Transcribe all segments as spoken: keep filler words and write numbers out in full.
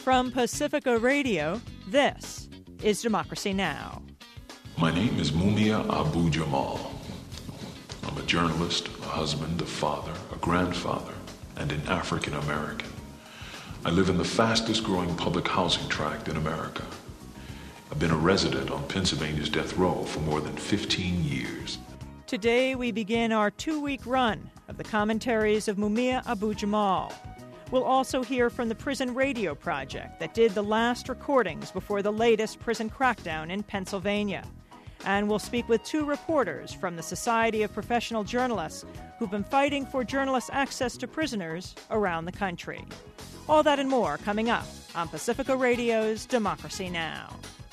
From Pacifica Radio, this is Democracy Now! My name is Mumia Abu-Jamal. I'm a journalist, a husband, a father, a grandfather, and an African American. I live in the fastest growing public housing tract in America. I've been a resident on Pennsylvania's death row for more than fifteen years. Today we begin our two-week run of the commentaries of Mumia Abu-Jamal. We'll also hear from the Prison Radio Project that did the last recordings before the latest prison crackdown in Pennsylvania. And we'll speak with two reporters from the Society of Professional Journalists who've been fighting for journalists' access to prisoners around the country. All that and more coming up on Pacifica Radio's Democracy Now!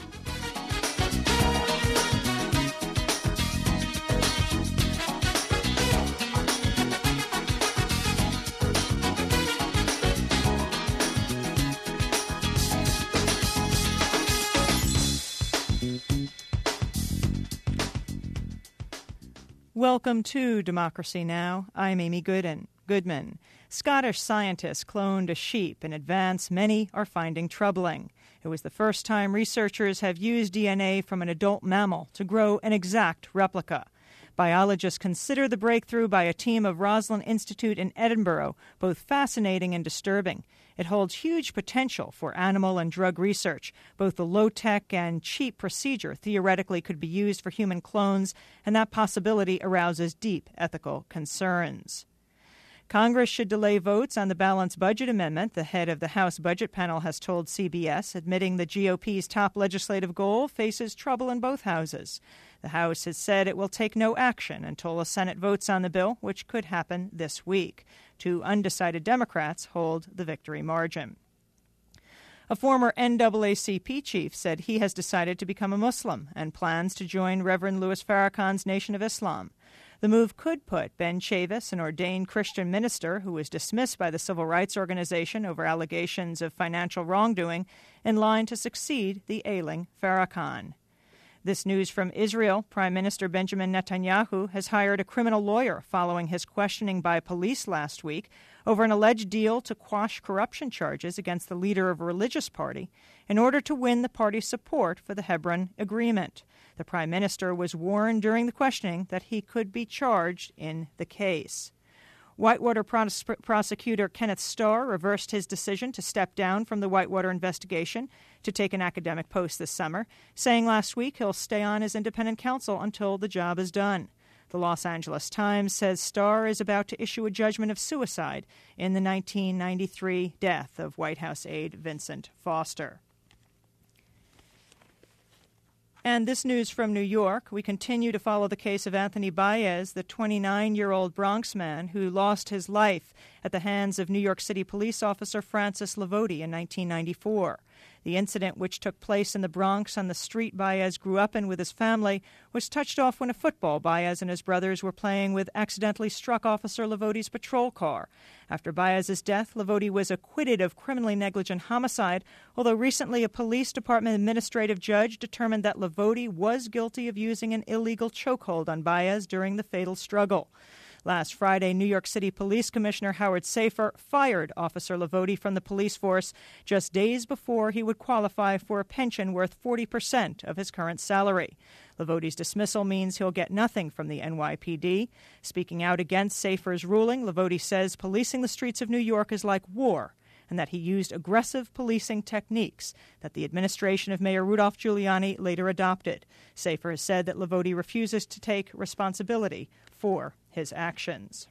Welcome to Democracy Now! I'm Amy Gooden, Goodman. Scottish scientists cloned a sheep, an advance many are finding troubling. It was the first time researchers have used D N A from an adult mammal to grow an exact replica. Biologists consider the breakthrough by a team of Roslin Institute in Edinburgh both fascinating and disturbing. It holds huge potential for animal and drug research. Both the low-tech and cheap procedure theoretically could be used for human clones, and that possibility arouses deep ethical concerns. Congress should delay votes on the balanced budget amendment, the head of the House Budget Panel has told C B S, admitting the G O P's top legislative goal faces trouble in both houses. The House has said it will take no action until the Senate votes on the bill, which could happen this week. Two undecided Democrats hold the victory margin. A former N double A C P chief said he has decided to become a Muslim and plans to join Reverend Louis Farrakhan's Nation of Islam. The move could put Ben Chavis, an ordained Christian minister who was dismissed by the Civil Rights Organization over allegations of financial wrongdoing, in line to succeed the ailing Farrakhan. This news from Israel. Prime Minister Benjamin Netanyahu has hired a criminal lawyer following his questioning by police last week over an alleged deal to quash corruption charges against the leader of a religious party in order to win the party's support for the Hebron Agreement. The prime minister was warned during the questioning that he could be charged in the case. Whitewater pros- prosecutor Kenneth Starr reversed his decision to step down from the Whitewater investigation to take an academic post this summer, saying last week he'll stay on as independent counsel until the job is done. The Los Angeles Times says Starr is about to issue a judgment of suicide in the nineteen ninety-three death of White House aide Vincent Foster. And this news from New York. We continue to follow the case of Anthony Baez, the twenty-nine-year-old Bronx man who lost his life at the hands of New York City police officer Francis Lavoti in nineteen ninety-four. The incident, which took place in the Bronx on the street Baez grew up in with his family, was touched off when a football Baez and his brothers were playing with accidentally struck Officer Lavoti's patrol car. After Baez's death, Lavoti was acquitted of criminally negligent homicide, although recently a police department administrative judge determined that Lavoti was guilty of using an illegal chokehold on Baez during the fatal struggle. Last Friday, New York City Police Commissioner Howard Safir fired Officer Lavoti from the police force just days before he would qualify for a pension worth forty percent of his current salary. Lavoti's dismissal means he'll get nothing from the N Y P D. Speaking out against Safir's ruling, Lavoti says policing the streets of New York is like war, and that he used aggressive policing techniques that the administration of Mayor Rudolph Giuliani later adopted. Safir has said that Lavoti refuses to take responsibility for his actions.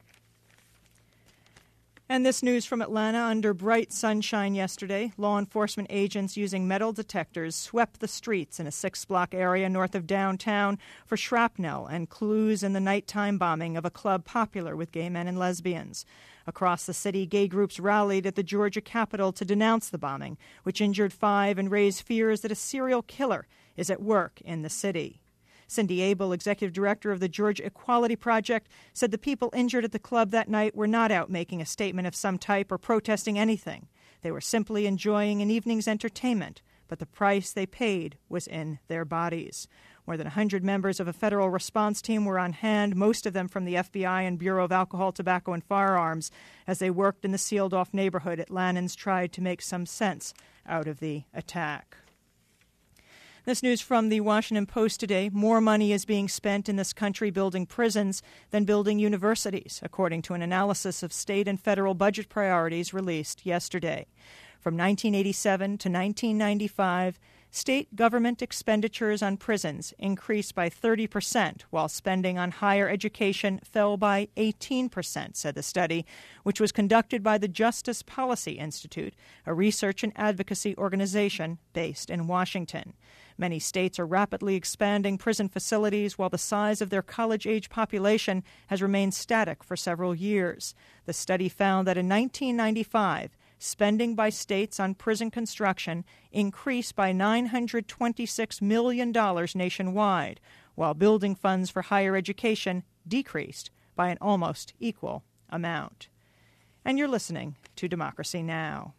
And this news from Atlanta. Under bright sunshine yesterday, law enforcement agents using metal detectors swept the streets in a six-block area north of downtown for shrapnel and clues in the nighttime bombing of a club popular with gay men and lesbians. Across the city, gay groups rallied at the Georgia Capitol to denounce the bombing, which injured five and raised fears that a serial killer is at work in the city. Cindy Abel, executive director of the Georgia Equality Project, said the people injured at the club that night were not out making a statement of some type or protesting anything. They were simply enjoying an evening's entertainment, but the price they paid was in their bodies. More than one hundred members of a federal response team were on hand, most of them from the F B I and Bureau of Alcohol, Tobacco, and Firearms, as they worked in the sealed-off neighborhood. Atlantans tried to make some sense out of the attack. This news from the Washington Post today. More money is being spent in this country building prisons than building universities, according to an analysis of state and federal budget priorities released yesterday. From nineteen eighty-seven to nineteen ninety-five, state government expenditures on prisons increased by thirty percent, while spending on higher education fell by eighteen percent, said the study, which was conducted by the Justice Policy Institute, a research and advocacy organization based in Washington. Many states are rapidly expanding prison facilities while the size of their college-age population has remained static for several years. The study found that in nineteen ninety-five, spending by states on prison construction increased by nine hundred twenty-six million dollars nationwide, while building funds for higher education decreased by an almost equal amount. And you're listening to Democracy Now!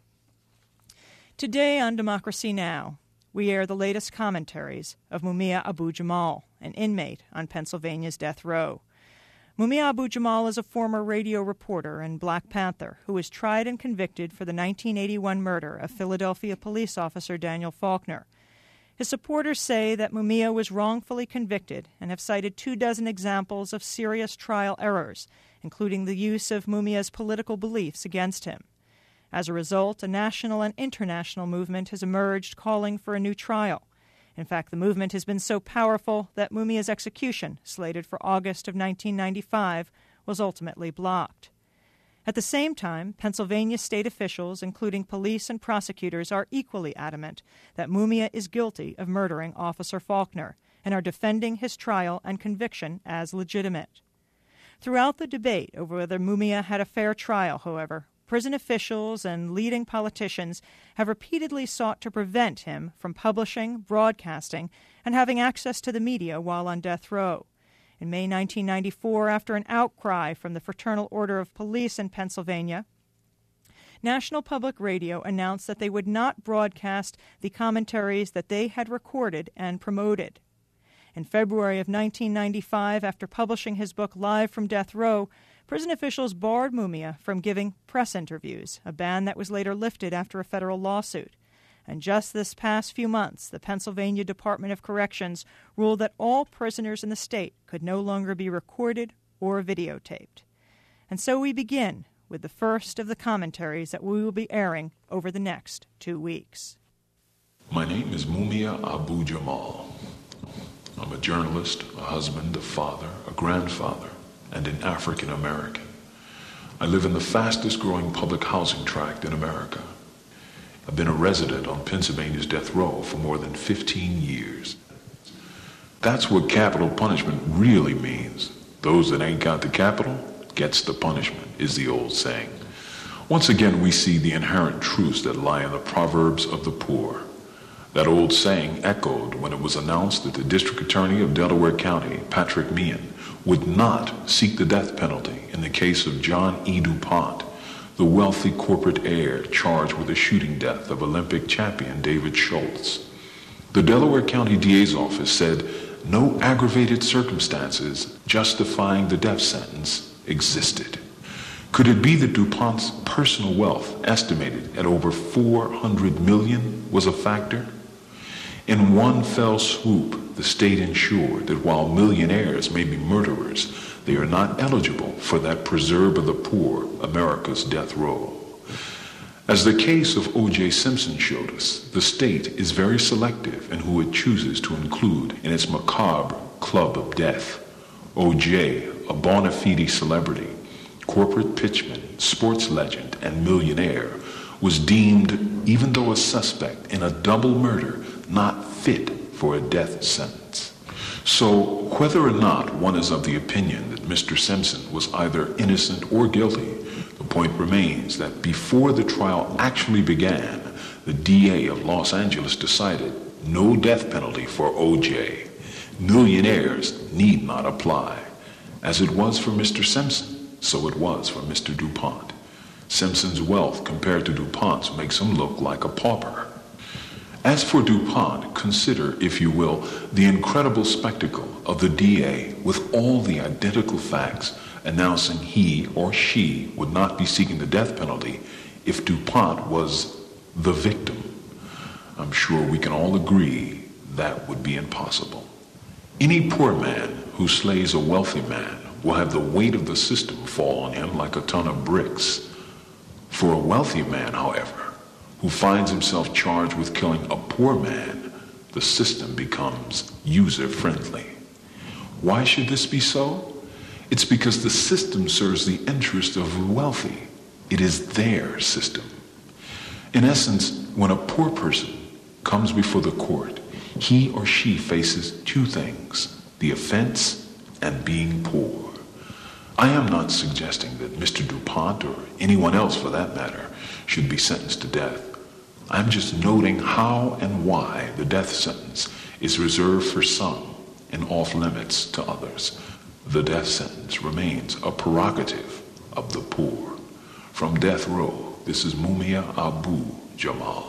Today on Democracy Now!, we air the latest commentaries of Mumia Abu-Jamal, an inmate on Pennsylvania's death row. Mumia Abu-Jamal is a former radio reporter and Black Panther who was tried and convicted for the nineteen eighty-one murder of Philadelphia police officer Daniel Faulkner. His supporters say that Mumia was wrongfully convicted and have cited two dozen examples of serious trial errors, including the use of Mumia's political beliefs against him. As a result, a national and international movement has emerged calling for a new trial. In fact, the movement has been so powerful that Mumia's execution, slated for August of nineteen ninety-five, was ultimately blocked. At the same time, Pennsylvania state officials, including police and prosecutors, are equally adamant that Mumia is guilty of murdering Officer Faulkner and are defending his trial and conviction as legitimate. Throughout the debate over whether Mumia had a fair trial, however, prison officials and leading politicians have repeatedly sought to prevent him from publishing, broadcasting, and having access to the media while on death row. In May nineteen ninety-four, after an outcry from the Fraternal Order of Police in Pennsylvania, National Public Radio announced that they would not broadcast the commentaries that they had recorded and promoted. In February of nineteen ninety-five, after publishing his book Live from Death Row, prison officials barred Mumia from giving press interviews, a ban that was later lifted after a federal lawsuit. And just this past few months, the Pennsylvania Department of Corrections ruled that all prisoners in the state could no longer be recorded or videotaped. And so we begin with the first of the commentaries that we will be airing over the next two weeks. My name is Mumia Abu-Jamal. I'm a journalist, a husband, a father, a grandfather, and an African American. I live in the fastest growing public housing tract in America. I've been a resident on Pennsylvania's death row for more than fifteen years. That's what capital punishment really means. Those that ain't got the capital gets the punishment, is the old saying. Once again, we see the inherent truths that lie in the Proverbs of the poor. That old saying echoed when it was announced that the District Attorney of Delaware County, Patrick Meehan, would not seek the death penalty in the case of John E. DuPont, the wealthy corporate heir charged with the shooting death of Olympic champion David Schultz. The Delaware County D A's office said no aggravated circumstances justifying the death sentence existed. Could it be that DuPont's personal wealth, estimated at over four hundred million dollars, was a factor? In one fell swoop, the state ensured that while millionaires may be murderers, they are not eligible for that preserve of the poor, America's death row. As the case of O J Simpson showed us, the state is very selective in who it chooses to include in its macabre club of death. O J, a bona fide celebrity, corporate pitchman, sports legend, and millionaire, was deemed, even though a suspect in a double murder, not fit for a death sentence. So, whether or not one is of the opinion that Mister Simpson was either innocent or guilty, the point remains that before the trial actually began, the D A of Los Angeles decided no death penalty for O J. Millionaires need not apply. As it was for Mister Simpson, so it was for Mister DuPont. Simpson's wealth compared to DuPont's makes him look like a pauper. As for DuPont, consider, if you will, the incredible spectacle of the D A with all the identical facts announcing he or she would not be seeking the death penalty if DuPont was the victim. I'm sure we can all agree that would be impossible. Any poor man who slays a wealthy man will have the weight of the system fall on him like a ton of bricks. For a wealthy man, however, who finds himself charged with killing a poor man, the system becomes user-friendly. Why should this be so? It's because the system serves the interest of the wealthy. It is their system. In essence, when a poor person comes before the court, he or she faces two things: the offense and being poor. I am not suggesting that Mister DuPont, or anyone else for that matter, should be sentenced to death. I'm just noting how and why the death sentence is reserved for some and off limits to others. The death sentence remains a prerogative of the poor. From death row, this is Mumia Abu-Jamal.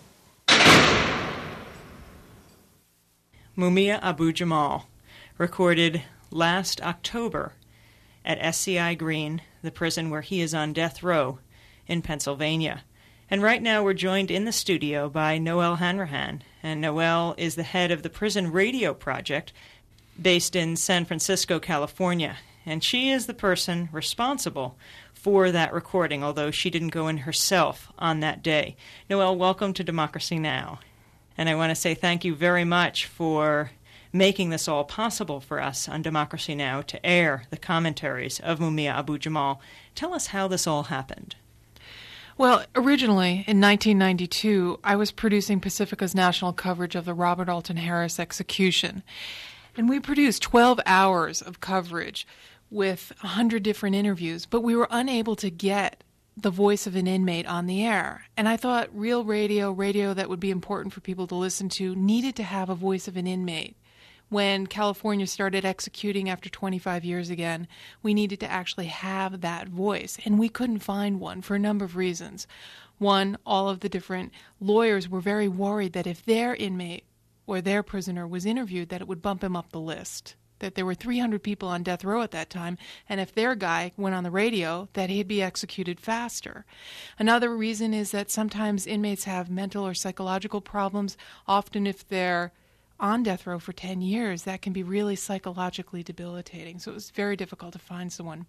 Mumia Abu-Jamal, recorded last October at S C I Green, the prison where he is on death row in Pennsylvania. And right now we're joined in the studio by Noelle Hanrahan. And Noelle is the head of the Prison Radio Project based in San Francisco, California. And she is the person responsible for that recording, although she didn't go in herself on that day. Noelle, welcome to Democracy Now! And I want to say thank you very much for making this all possible for us on Democracy Now! To air the commentaries of Mumia Abu-Jamal. Tell us how this all happened. Well, originally, in nineteen ninety-two, I was producing Pacifica's national coverage of the Robert Alton Harris execution. And we produced twelve hours of coverage with one hundred different interviews, but we were unable to get the voice of an inmate on the air. And I thought real radio, radio that would be important for people to listen to, needed to have a voice of an inmate. When California started executing after twenty-five years again, we needed to actually have that voice, and we couldn't find one for a number of reasons. One, all of the different lawyers were very worried that if their inmate or their prisoner was interviewed, that it would bump him up the list, that there were three hundred people on death row at that time, and if their guy went on the radio, that he'd be executed faster. Another reason is that sometimes inmates have mental or psychological problems. Often if they're on death row for ten years, that can be really psychologically debilitating. So it was very difficult to find someone.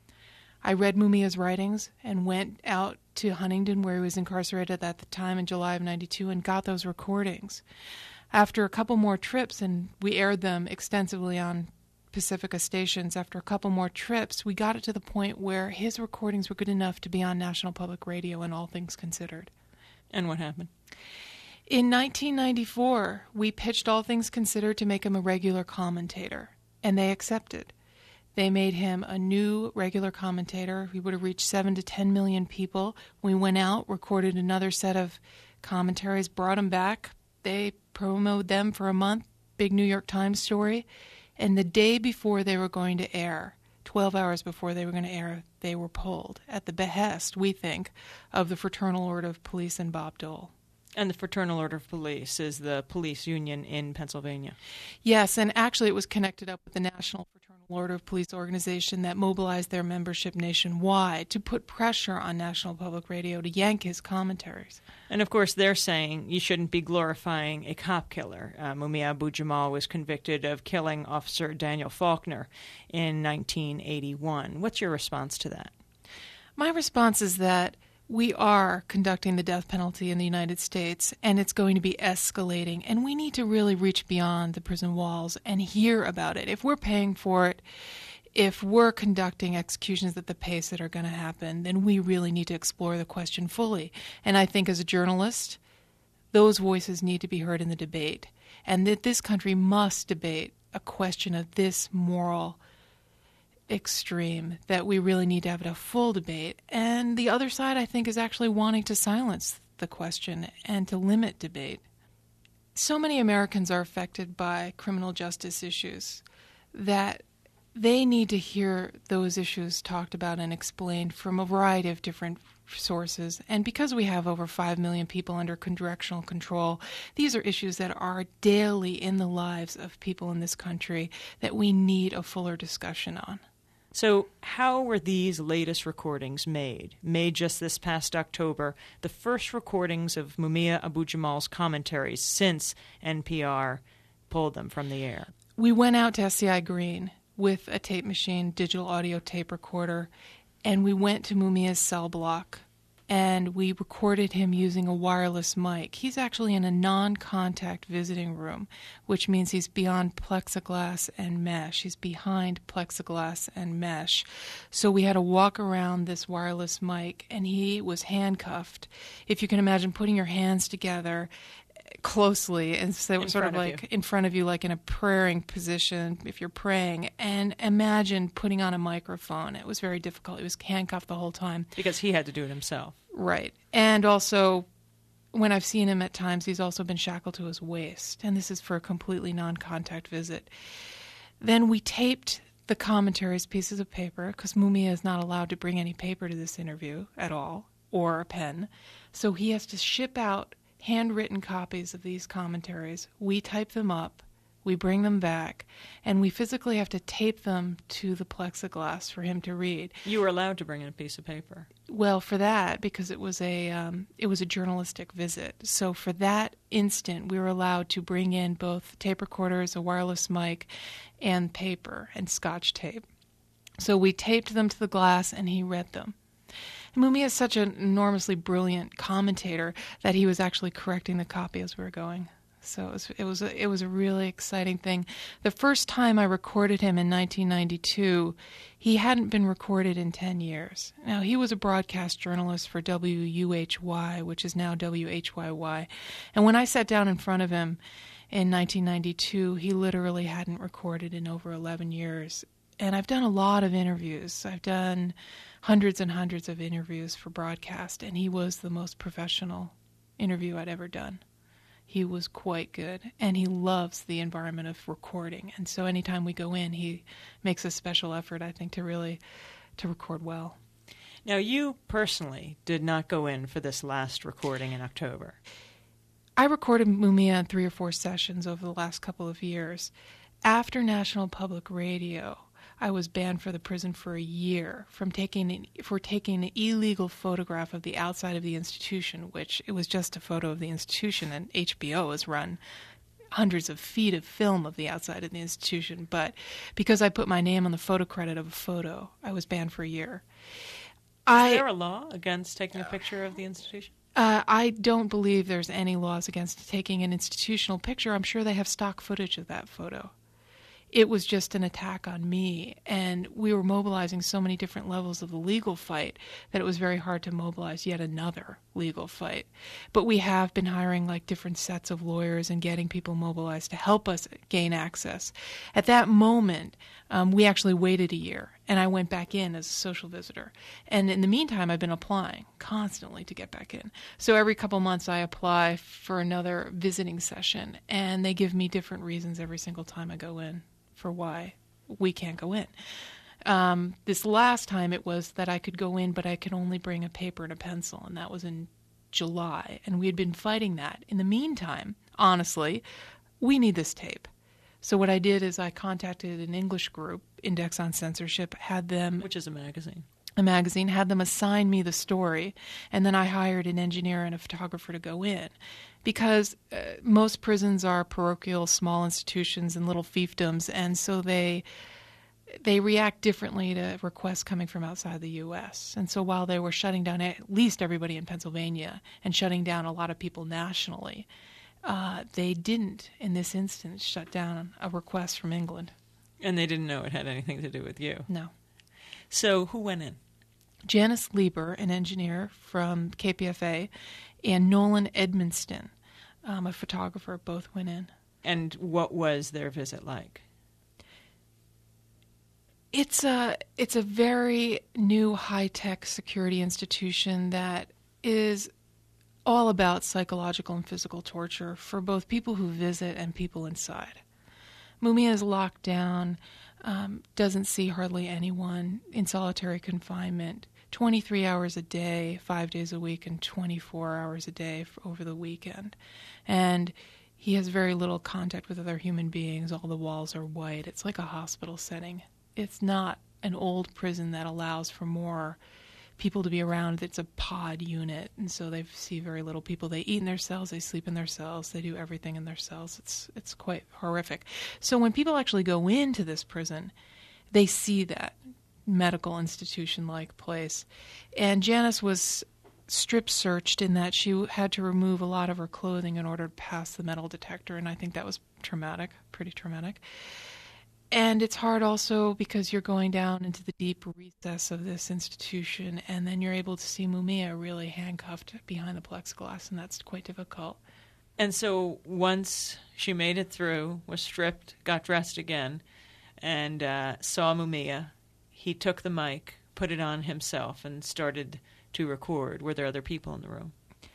I read Mumia's writings and went out to Huntington, where he was incarcerated at the time in July of ninety-two, and got those recordings. After a couple more trips, and we aired them extensively on Pacifica stations, after a couple more trips, we got it to the point where his recordings were good enough to be on National Public Radio and All Things Considered. And what happened? In nineteen ninety-four, we pitched All Things Considered to make him a regular commentator, and they accepted. They made him a new regular commentator. He would have reached seven to ten million people. We went out, recorded another set of commentaries, brought him back. They promoted them for a month, big New York Times story. And the day before they were going to air, twelve hours before they were going to air, they were pulled at the behest, we think, of the Fraternal Order of Police and Bob Dole. And the Fraternal Order of Police is the police union in Pennsylvania. Yes, and actually it was connected up with the National Fraternal Order of Police organization that mobilized their membership nationwide to put pressure on National Public Radio to yank his commentaries. And of course they're saying you shouldn't be glorifying a cop killer. Uh, Mumia Abu-Jamal was convicted of killing Officer Daniel Faulkner in nineteen eighty-one. What's your response to that? My response is that we are conducting the death penalty in the United States, and it's going to be escalating, and we need to really reach beyond the prison walls and hear about it. If we're paying for it, if we're conducting executions at the pace that are going to happen, then we really need to explore the question fully. And I think as a journalist, those voices need to be heard in the debate, and that this country must debate a question of this moral extreme, that we really need to have a full debate. And the other side, I think, is actually wanting to silence the question and to limit debate. So many Americans are affected by criminal justice issues that they need to hear those issues talked about and explained from a variety of different sources. And because we have over five million people under correctional control, these are issues that are daily in the lives of people in this country that we need a fuller discussion on. So how were these latest recordings made? Made just this past October, the first recordings of Mumia Abu-Jamal's commentaries since N P R pulled them from the air. We went out to S C I Green with a tape machine, digital audio tape recorder, and we went to Mumia's cell block, and we recorded him using a wireless mic. He's actually in a non-contact visiting room, which means he's beyond plexiglass and mesh. He's behind plexiglass and mesh. So we had to walk around this wireless mic, and he was handcuffed. If you can imagine putting your hands together closely and so in sort of like you. in front of you, like in a praying position if you're praying, and imagine putting on a microphone. It was very difficult. He was handcuffed the whole time. Because he had to do it himself. Right. And also, when I've seen him at times, he's also been shackled to his waist, and this is for a completely non-contact visit. Then we taped the commentaries, pieces of paper, because Mumia is not allowed to bring any paper to this interview at all, or a pen. So he has to ship out handwritten copies of these commentaries. We type them up, we bring them back, and we physically have to tape them to the plexiglass for him to read. You were allowed to bring in a piece of paper. Well, for that, because it was a um, it was a journalistic visit. So for that instant, we were allowed to bring in both tape recorders, a wireless mic, and paper and Scotch tape. So we taped them to the glass, and he read them. Mumia is such an enormously brilliant commentator that he was actually correcting the copy as we were going. So it was it was a, it was a really exciting thing. The first time I recorded him in nineteen ninety-two, he hadn't been recorded in ten years. Now, he was a broadcast journalist for W U H Y, which is now W H Y Y. And when I sat down in front of him in nineteen ninety-two, he literally hadn't recorded in over eleven years. And I've done a lot of interviews. I've done hundreds and hundreds of interviews for broadcast, and he was the most professional interview I'd ever done. He was quite good, and he loves the environment of recording. And so anytime we go in, he makes a special effort, I think, to really to record well. Now, you personally did not go in for this last recording in October. I recorded Mumia in three or four sessions over the last couple of years. After National Public Radio, I was banned for the prison for a year from taking an, for taking an illegal photograph of the outside of the institution, which it was just a photo of the institution, and H B O has run hundreds of feet of film of the outside of the institution. But because I put my name on the photo credit of a photo, I was banned for a year. Is I, there a law against taking a picture of the institution? Uh, I don't believe there's any laws against taking an institutional picture. I'm sure they have stock footage of that photo. It was just an attack on me, and we were mobilizing so many different levels of the legal fight that it was very hard to mobilize yet another legal fight. But we have been hiring like different sets of lawyers and getting people mobilized to help us gain access. At that moment, um, we actually waited a year, and I went back in as a social visitor. And in the meantime, I've been applying constantly to get back in. So every couple months I apply for another visiting session, and they give me different reasons every single time I go in for why we can't go in. Um, this last time it was that I could go in, but I could only bring a paper and a pencil, and that was in July, and we had been fighting that. In the meantime, honestly, we need this tape. So what I did is I contacted an English group, Index on Censorship, had them... Which is a magazine. A magazine, had them assign me the story, and then I hired an engineer and a photographer to go in. Because uh, most prisons are parochial, small institutions and little fiefdoms, and so they they react differently to requests coming from outside the U S. And so while they were shutting down at least everybody in Pennsylvania and shutting down a lot of people nationally, uh, they didn't, in this instance, shut down a request from England. And they didn't know it had anything to do with you. No. So who went in? Janice Lieber, an engineer from K P F A, and Nolan Edmonston, um, a photographer, both went in. And what was their visit like? It's a it's a very new high-tech security institution that is all about psychological and physical torture for both people who visit and people inside. Mumia is locked down, um, doesn't see hardly anyone, in solitary confinement, twenty-three hours a day, five days a week, and twenty-four hours a day over the weekend. And he has very little contact with other human beings. All the walls are white. It's like a hospital setting. It's not an old prison that allows for more people to be around. It's a pod unit, and so they see very little people. They eat in their cells, they sleep in their cells, they do everything in their cells. It's it's quite horrific. So when people actually go into this prison, they see that medical institution-like place. And Janice was strip searched in that she had to remove a lot of her clothing in order to pass the metal detector, and I think that was traumatic, pretty traumatic. And it's hard also because you're going down into the deep recess of this institution, and then you're able to see Mumia really handcuffed behind the plexiglass, and that's quite difficult. And so once she made it through, was stripped, got dressed again, and uh, saw Mumia, he took the mic, put it on himself, and started to record. Were there other people in the room?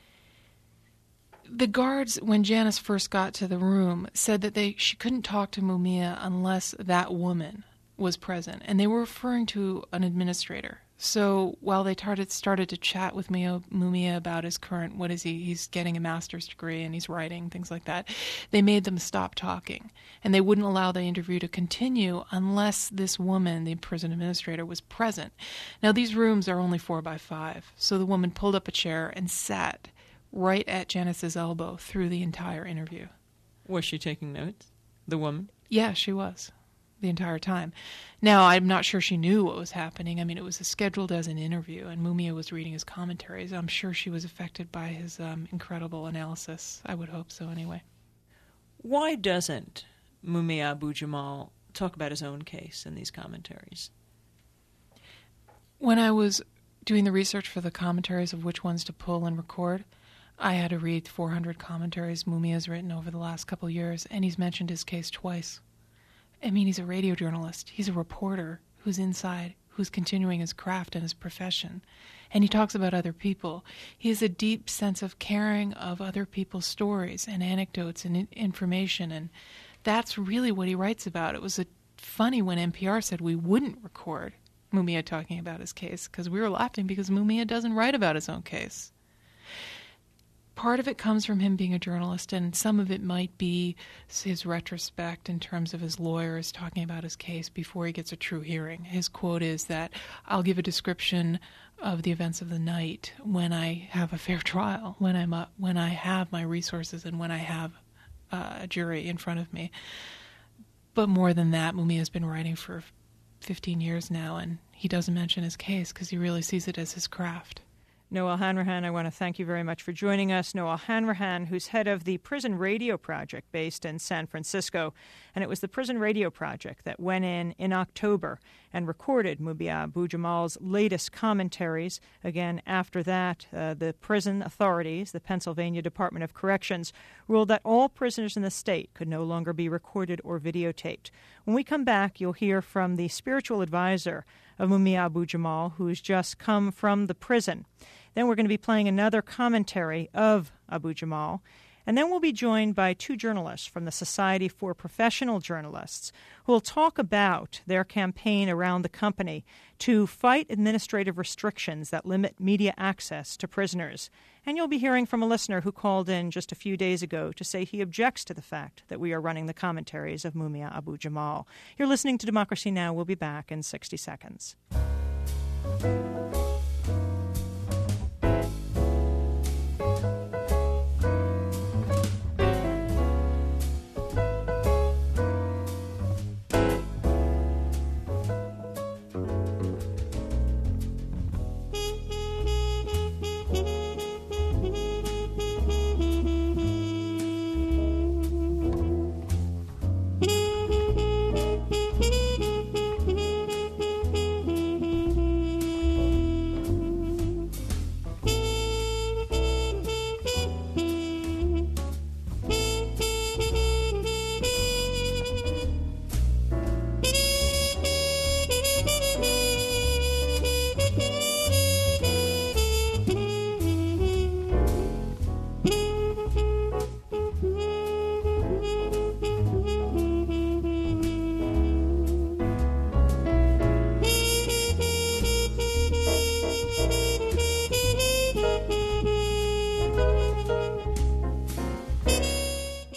The guards, when Janice first got to the room, said that they she couldn't talk to Mumia unless that woman was present, and they were referring to an administrator. So while they started started to chat with Mumia about his current, what is he? He's getting a master's degree and he's writing, things like that. They made them stop talking, and they wouldn't allow the interview to continue unless this woman, the prison administrator, was present. Now these rooms are only four by five, so the woman pulled up a chair and sat right at Janice's elbow through the entire interview. Was she taking notes, the woman? Yeah, she was. The entire time. Now, I'm not sure she knew what was happening. I mean, it was scheduled as an interview, and Mumia was reading his commentaries. I'm sure she was affected by his um, incredible analysis. I would hope so, anyway. Why doesn't Mumia Abu-Jamal talk about his own case in these commentaries? When I was doing the research for the commentaries of which ones to pull and record, I had to read four hundred commentaries Mumia's written over the last couple of years, and he's mentioned his case twice. I mean, he's a radio journalist. He's a reporter who's inside, who's continuing his craft and his profession. And he talks about other people. He has a deep sense of caring of other people's stories and anecdotes and information, and that's really what he writes about. It was a, funny when N P R said we wouldn't record Mumia talking about his case, because we were laughing because Mumia doesn't write about his own case. Part of it comes from him being a journalist, and some of it might be his retrospect in terms of his lawyers talking about his case before he gets a true hearing. His quote is that, "I'll give a description of the events of the night when I have a fair trial, when I'm up, when I have my resources, and when I have uh, a jury in front of me." But more than that, Mumia's been writing for fifteen years now, and he doesn't mention his case because he really sees it as his craft. Noel Hanrahan, I want to thank you very much for joining us. Noel Hanrahan, who's head of the Prison Radio Project based in San Francisco. And it was the Prison Radio Project that went in in October and recorded Mumia Abu-Jamal's latest commentaries. Again, after that, uh, the prison authorities, the Pennsylvania Department of Corrections, ruled that all prisoners in the state could no longer be recorded or videotaped. When we come back, you'll hear from the spiritual advisor of Mumia Abu-Jamal, who's just come from the prison. Then we're going to be playing another commentary of Abu-Jamal. And then we'll be joined by two journalists from the Society for Professional Journalists who will talk about their campaign around the company to fight administrative restrictions that limit media access to prisoners. And you'll be hearing from a listener who called in just a few days ago to say he objects to the fact that we are running the commentaries of Mumia Abu-Jamal. You're listening to Democracy Now! We'll be back in sixty seconds.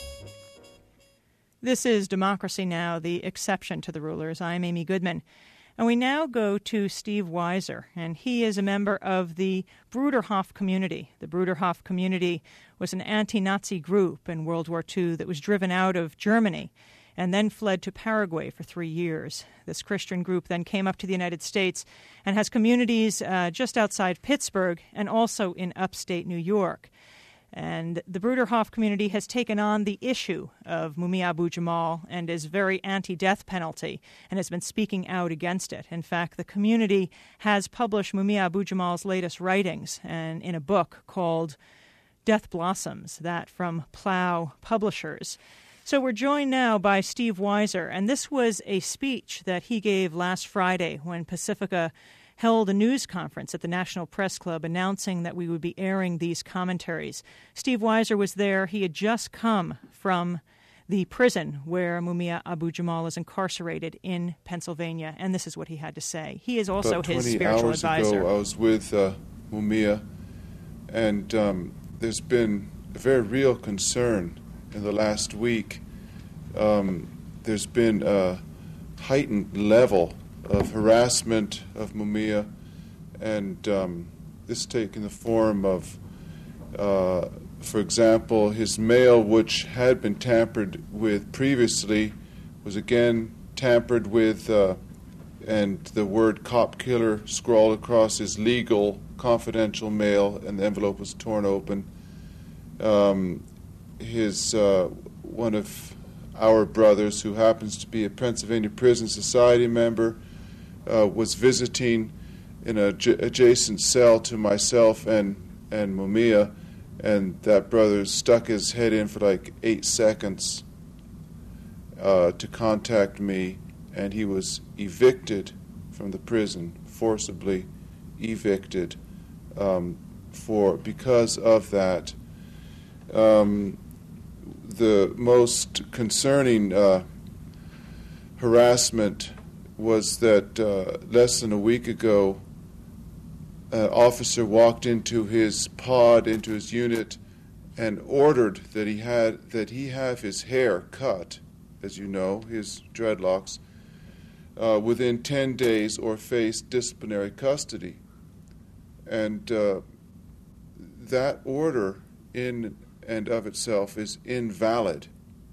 This is Democracy Now!, the exception to the rulers. I'm Amy Goodman. And we now go to Steve Weiser, and he is a member of the Bruderhof community. The Bruderhof community was an anti-Nazi group in World War Two that was driven out of Germany and then fled to Paraguay for three years. This Christian group then came up to the United States and has communities uh, just outside Pittsburgh and also in upstate New York. And the Bruderhof community has taken on the issue of Mumia Abu-Jamal and is very anti-death penalty and has been speaking out against it. In fact, the community has published Mumia Abu-Jamal's latest writings and in a book called Death Blossoms, that from Plough Publishers. So we're joined now by Steve Weiser, and this was a speech that he gave last Friday when Pacifica held a news conference at the National Press Club announcing that we would be airing these commentaries. Steve Weiser was there. He had just come from the prison where Mumia Abu-Jamal is incarcerated in Pennsylvania, and this is what he had to say. He is also About his twenty spiritual hours advisor. Ago, I was with uh, Mumia, and um, there's been a very real concern in the last week. Um, there's been a heightened level of harassment of Mumia, and um, this has taken the form of, uh, for example, his mail, which had been tampered with previously, was again tampered with, uh, and the word cop killer scrawled across his legal, confidential mail, and the envelope was torn open. Um, his uh, one of our brothers, who happens to be a Pennsylvania Prison Society member, Uh, was visiting in an adj- adjacent cell to myself and, and Mumia, and that brother stuck his head in for like eight seconds uh, to contact me, and he was evicted from the prison, forcibly evicted um, for because of that. Um, the most concerning uh, harassment was that uh, less than a week ago, an officer walked into his pod, into his unit, and ordered that he had that he have his hair cut, as you know, his dreadlocks, uh, within ten days or face disciplinary custody. And uh, that order in and of itself is invalid,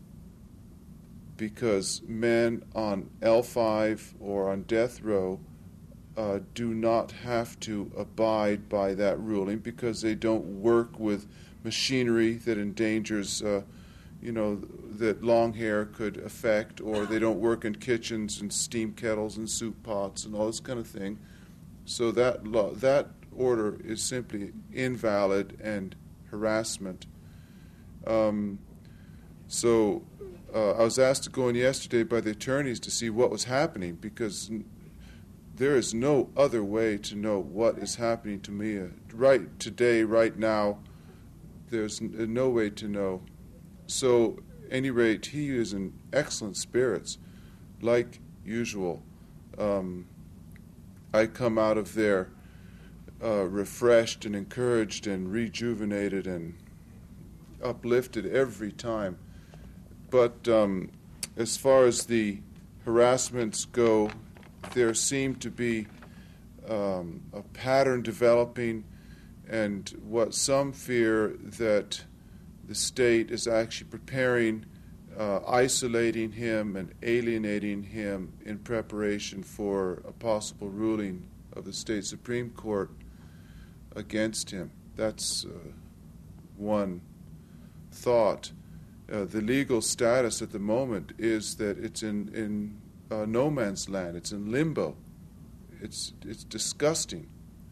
because men on L five or on death row uh, do not have to abide by that ruling, because they don't work with machinery that endangers, uh, you know, that long hair could affect, or they don't work in kitchens and steam kettles and soup pots and all this kind of thing. So that law, that order is simply invalid and harassment. Um, so. Uh, I was asked to go in yesterday by the attorneys to see what was happening, because n- there is no other way to know what is happening to me. Uh, right today, right now, there's n- no way to know. So, at any rate, he is in excellent spirits, like usual. Um, I come out of there uh, refreshed and encouraged and rejuvenated and uplifted every time. But um, as far as the harassments go, there seemed to be um, a pattern developing, and what some fear that the state is actually preparing, uh, isolating him and alienating him in preparation for a possible ruling of the state Supreme Court against him. That's uh, one thought. Uh, the legal status at the moment is that it's in, in uh, no man's land. It's in limbo. It's it's disgusting.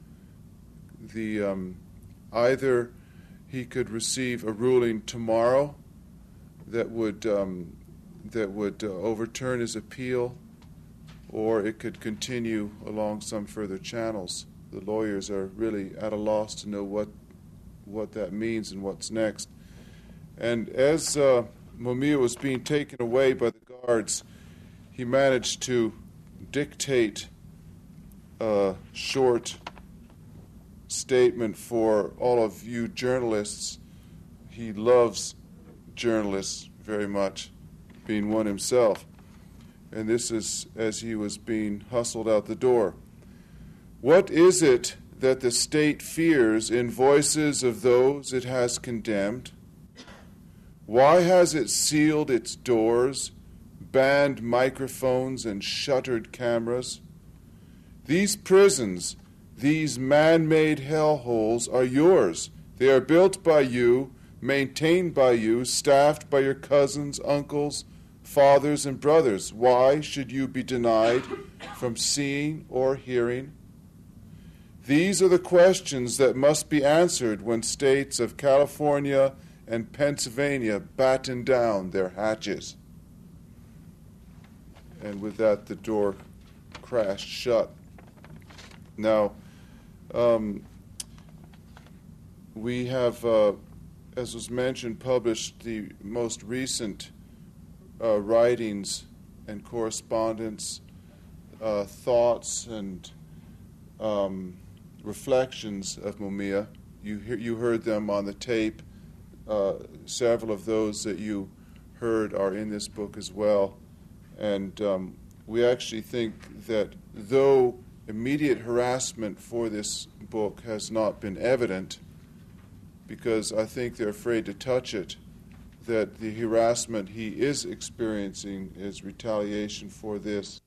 The um, either he could receive a ruling tomorrow that would um, that would uh, overturn his appeal, or it could continue along some further channels. The lawyers are really at a loss to know what what that means and what's next. And as uh, Mumia was being taken away by the guards, he managed to dictate a short statement for all of you journalists. He loves journalists very much, being one himself. and this is as he was being hustled out the door. What is it that the state fears in voices of those it has condemned? Why has it sealed its doors, banned microphones and shuttered cameras? These prisons, these man-made hellholes are yours. They are built by you, maintained by you, staffed by your cousins, uncles, fathers, and brothers. Why should you be denied from seeing or hearing? These are the questions that must be answered when states of California and Pennsylvania batten down their hatches. And with that, the door crashed shut. Now, um, we have, uh, as was mentioned, published the most recent uh, writings and correspondence, uh, thoughts and um, reflections of Mumia. You, he- you heard them on the tape. Uh, several of those that you heard are in this book as well. And um, we actually think that though immediate harassment for this book has not been evident, because I think they're afraid to touch it, that the harassment he is experiencing is retaliation for this.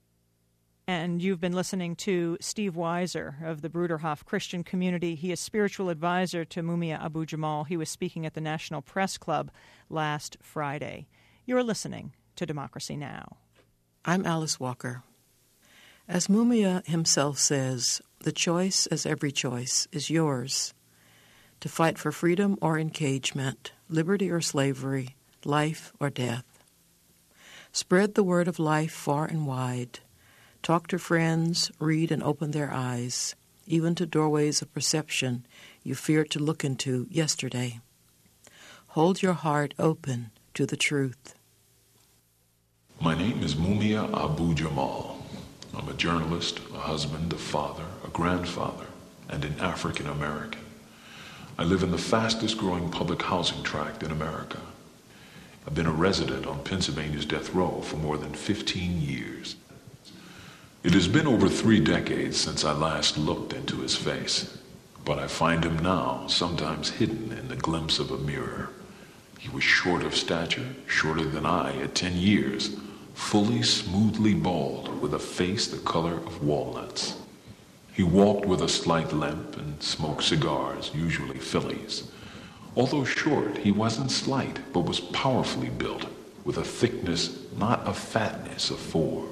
And you've been listening to Steve Weiser of the Bruderhof Christian Community. He is spiritual advisor to Mumia Abu-Jamal. He was speaking at the National Press Club last Friday. You're listening to Democracy Now! I'm Alice Walker. As Mumia himself says, the choice, as every choice, is yours. To fight for freedom or engagement, liberty or slavery, life or death. Spread the word of life far and wide. Talk to friends, read and open their eyes, even to doorways of perception you feared to look into yesterday. Hold your heart open to the truth. My name is Mumia Abu-Jamal. I'm a journalist, a husband, a father, a grandfather, and an African American. I live in the fastest growing public housing tract in America. I've been a resident on Pennsylvania's death row for more than fifteen years. It has been over three decades since I last looked into his face, but I find him now sometimes hidden in the glimpse of a mirror. He was short of stature, shorter than I at ten years, fully smoothly bald with a face the color of walnuts. He walked with a slight limp and smoked cigars, usually Phillies. Although short, he wasn't slight, but was powerfully built, with a thickness, not a fatness, of form.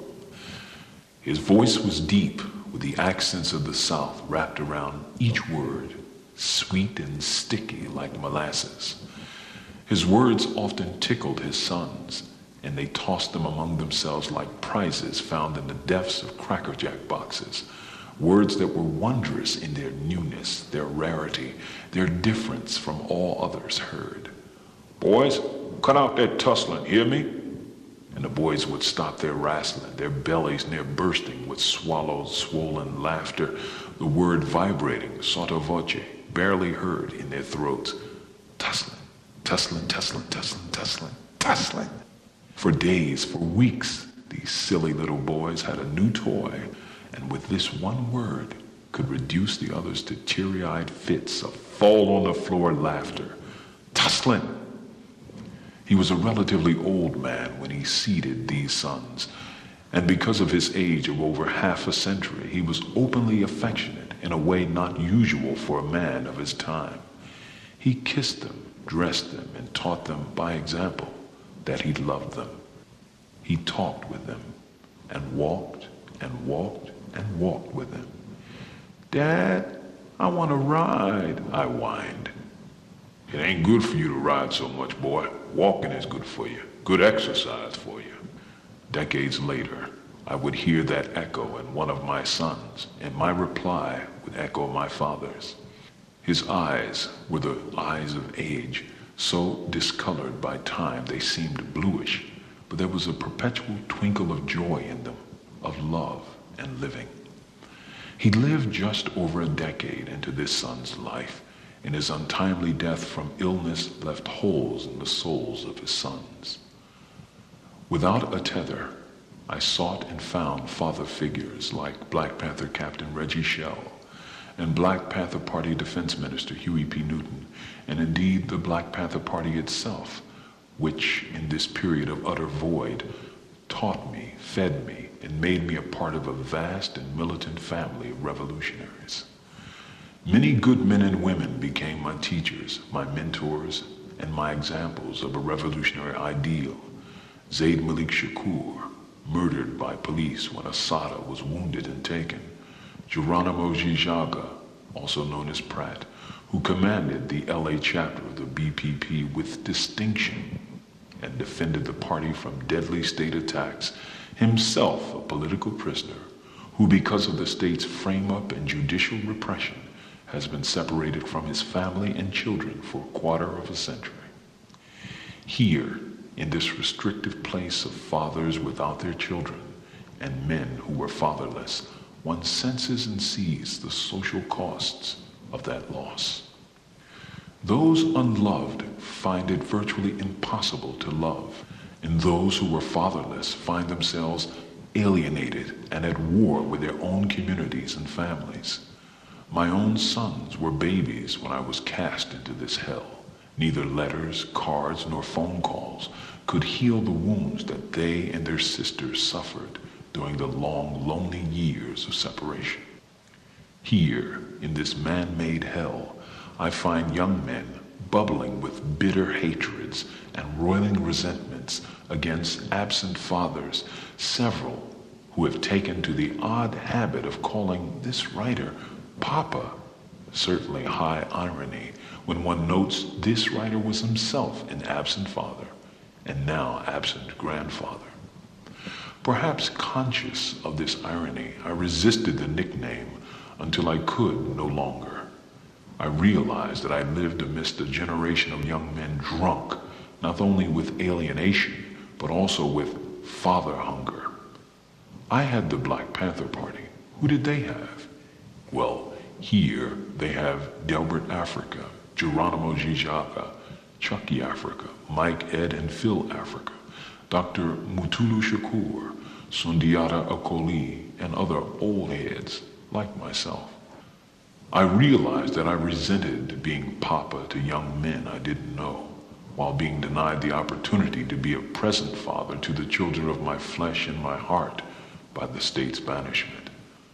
His voice was deep, with the accents of the South wrapped around each word, sweet and sticky like molasses. His words often tickled his sons, and they tossed them among themselves like prizes found in the depths of Cracker Jack boxes. Words that were wondrous in their newness, their rarity, their difference from all others heard. Boys, cut out that tussling, hear me? And the boys would stop their wrestling, their bellies near bursting with swallowed, swollen laughter, the word vibrating sotto voce, barely heard in their throats. Tussling, tussling, tussling, tussling, tussling, tussling. For days, for weeks, these silly little boys had a new toy, and with this one word could reduce the others to teary-eyed fits of fall-on-the-floor laughter. Tussling! He was a relatively old man when he seeded these sons, and because of his age of over half a century, he was openly affectionate in a way not usual for a man of his time. He kissed them, dressed them, and taught them by example that he loved them. He talked with them, and walked, and walked, and walked with them. Dad, I want to ride, I whined. It ain't good for you to ride so much, boy. Walking is good for you. Good exercise for you. Decades later, I would hear that echo in one of my sons, and my reply would echo my father's. His eyes were the eyes of age, so discolored by time they seemed bluish, but there was a perpetual twinkle of joy in them, of love and living. He lived just over a decade into this son's life, and his untimely death from illness left holes in the souls of his sons. Without a tether, I sought and found father figures like Black Panther Captain Reggie Shell and Black Panther Party Defense Minister Huey P. Newton, and indeed the Black Panther Party itself, which in this period of utter void taught me, fed me, and made me a part of a vast and militant family of revolutionaries. Many good men and women became my teachers, my mentors, and my examples of a revolutionary ideal. Zayd Malik Shakur, murdered by police when Assata was wounded and taken. Geronimo Gijaga, also known as Pratt, who commanded the L A chapter of the B P P with distinction and defended the party from deadly state attacks, himself a political prisoner, who because of the state's frame-up and judicial repression has been separated from his family and children for a quarter of a century. Here, in this restrictive place of fathers without their children and men who were fatherless, one senses and sees the social costs of that loss. Those unloved find it virtually impossible to love, and those who were fatherless find themselves alienated and at war with their own communities and families. My own sons were babies when I was cast into this hell. Neither letters, cards, nor phone calls could heal the wounds that they and their sisters suffered during the long, lonely years of separation. Here, in this man-made hell, I find young men bubbling with bitter hatreds and roiling resentments against absent fathers, several who have taken to the odd habit of calling this writer Papa. Certainly high irony when one notes this writer was himself an absent father and now absent grandfather. Perhaps conscious of this irony, I resisted the nickname until I could no longer. I realized that I lived amidst a generation of young men drunk, not only with alienation, but also with father hunger. I had the Black Panther Party. Who did they have? Well, here they have Delbert Africa, Geronimo Gijaga, Chucky Africa, Mike, Ed, and Phil Africa, Doctor Mutulu Shakur, Sundiata Akoli, and other old heads like myself. I realized that I resented being papa to young men I didn't know, while being denied the opportunity to be a present father to the children of my flesh and my heart by the state's banishment.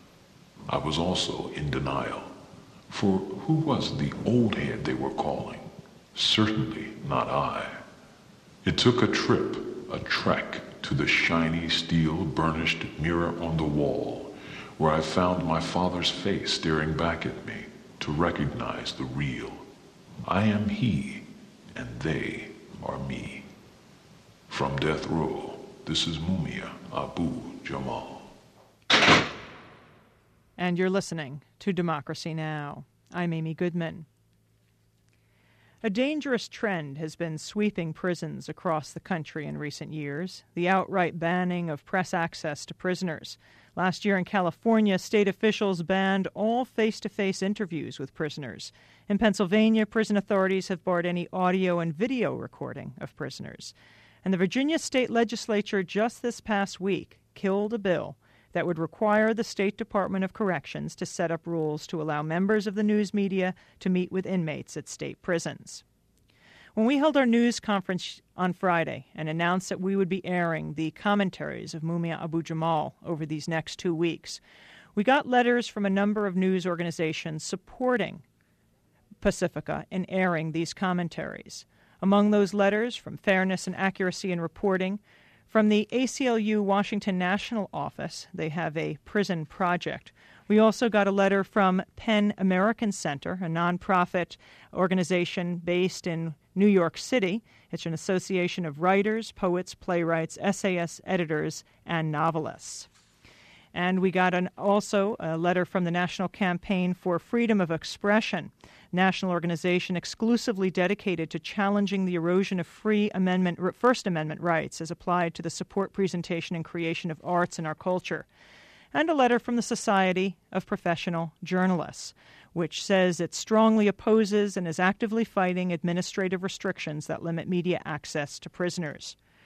I was also in denial, for who was the old head they were calling? Certainly not I. It took a trip, a trek to the shiny steel burnished mirror on the wall, where I found my father's face staring back at me to recognize the real. I am he, and they are me. From death row, this is Mumia Abu-Jamal. And you're listening to Democracy Now! I'm Amy Goodman. A dangerous trend has been sweeping prisons across the country in recent years, the outright banning of press access to prisoners. Last year in California, state officials banned all face-to-face interviews with prisoners. In Pennsylvania, prison authorities have barred any audio and video recording of prisoners. And the Virginia state legislature just this past week killed a bill that would require the State Department of Corrections to set up rules to allow members of the news media to meet with inmates at state prisons. When we held our news conference on Friday and announced that we would be airing the commentaries of Mumia Abu-Jamal over these next two weeks, we got letters from a number of news organizations supporting Pacifica in airing these commentaries. Among those letters, from Fairness and Accuracy in Reporting, from the A C L U Washington National Office, they have a prison project. We also got a letter from PEN American Center, a nonprofit organization based in New York City. It's an association of writers, poets, playwrights, essayist editors, and novelists. And we got an, also a letter from the National Campaign for Freedom of Expression, national organization exclusively dedicated to challenging the erosion of free amendment, First Amendment rights as applied to the support, presentation, and creation of arts in our culture. And a letter from the Society of Professional Journalists, which says it strongly opposes and is actively fighting administrative restrictions that limit media access to prisoners.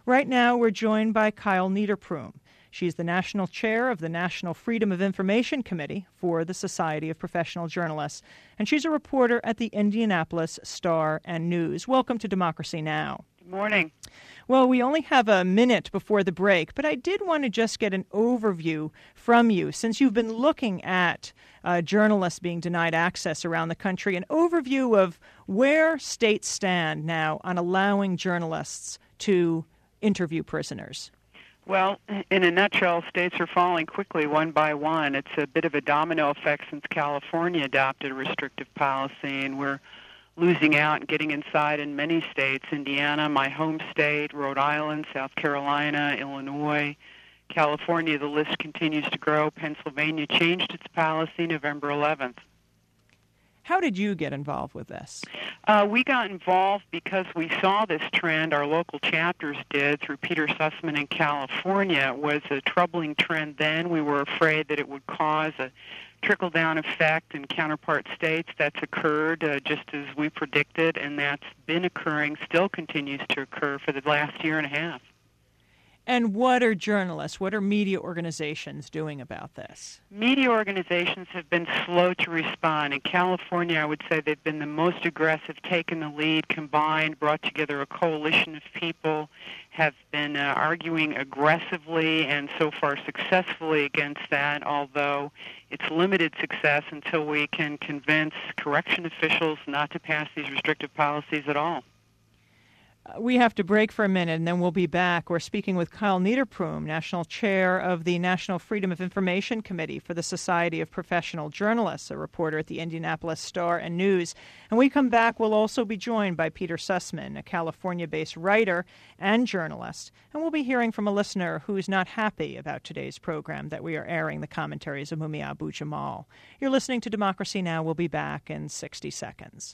Right now, we're joined by Kyle Niederpruem. She's the national chair of the National Freedom of Information Committee for the Society of Professional Journalists, and she's a reporter at the Indianapolis Star and News. Welcome to Democracy Now! Good morning. Well, we only have a minute before the break, but I did want to just get an overview from you, since you've been looking at uh, journalists being denied access around the country, an overview of where states stand now on allowing journalists to interview prisoners. Well, in a nutshell, states are falling quickly one by one. It's a bit of a domino effect since California adopted a restrictive policy, and we're losing out and getting inside in many states. Indiana, my home state, Rhode Island, South Carolina, Illinois, California, the list continues to grow. Pennsylvania changed its policy November eleventh. How did you get involved with this? Uh, we got involved because we saw this trend, our local chapters did, through Peter Sussman in California. It was a troubling trend then. We were afraid that it would cause a trickle-down effect in counterpart states. That's occurred uh, just as we predicted, and that's been occurring, still continues to occur for the last year and a half. And what are journalists, what are media organizations doing about this? Media organizations have been slow to respond. In California, I would say they've been the most aggressive, taken the lead, combined, brought together a coalition of people, have been uh, arguing aggressively and so far successfully against that, although it's limited success until we can convince correction officials not to pass these restrictive policies at all. We have to break for a minute, and then we'll be back. We're speaking with Kyle Niederpruem, National Chair of the National Freedom of Information Committee for the Society of Professional Journalists, a reporter at the Indianapolis Star and News. And when we come back, we'll also be joined by Peter Sussman, a California-based writer and journalist. And we'll be hearing from a listener who's not happy about today's program, that we are airing the commentaries of Mumia Abu-Jamal. You're listening to Democracy Now! We'll be back in sixty seconds.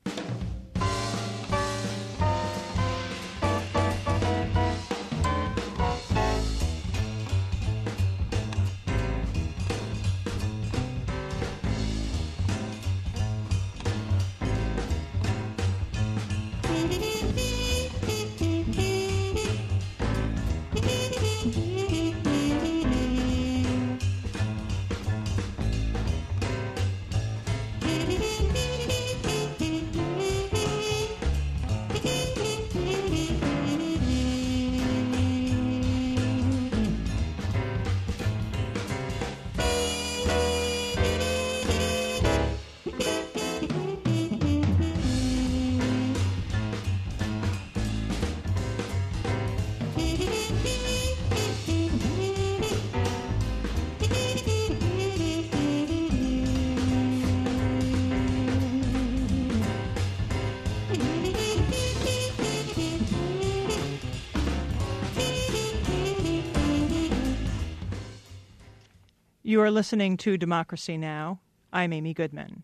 You are listening to Democracy Now! I'm Amy Goodman.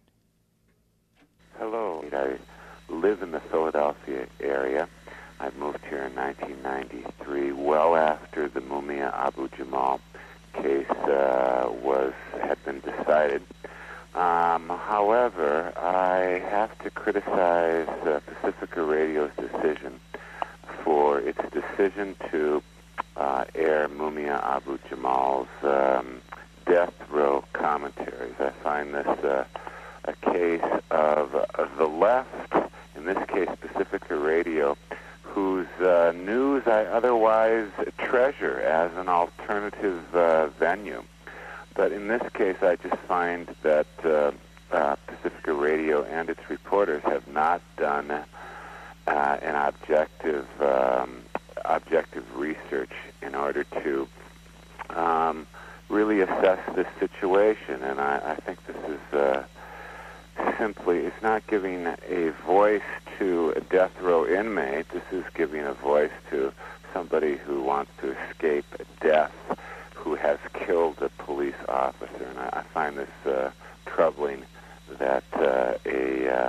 Hello. I live in the Philadelphia area. I moved here in nineteen ninety-three, well after the Mumia Abu-Jamal case uh, was had been decided. Um, however, I have to criticize uh, Pacifica Radio's decision for its decision to uh, air Mumia Abu-Jamal's um, death row commentaries. I find this uh, a case of, of the left, in this case Pacifica Radio, whose uh, news I otherwise treasure as an alternative uh, venue. But in this case, I just find that uh, uh, Pacifica Radio and its reporters have not done uh, an objective, um, objective research in order to um, really assess this situation, and I, I think this is uh, simply, it's not giving a voice to a death row inmate. This is giving a voice to somebody who wants to escape death, who has killed a police officer, and I, I find this uh, troubling that uh, a uh,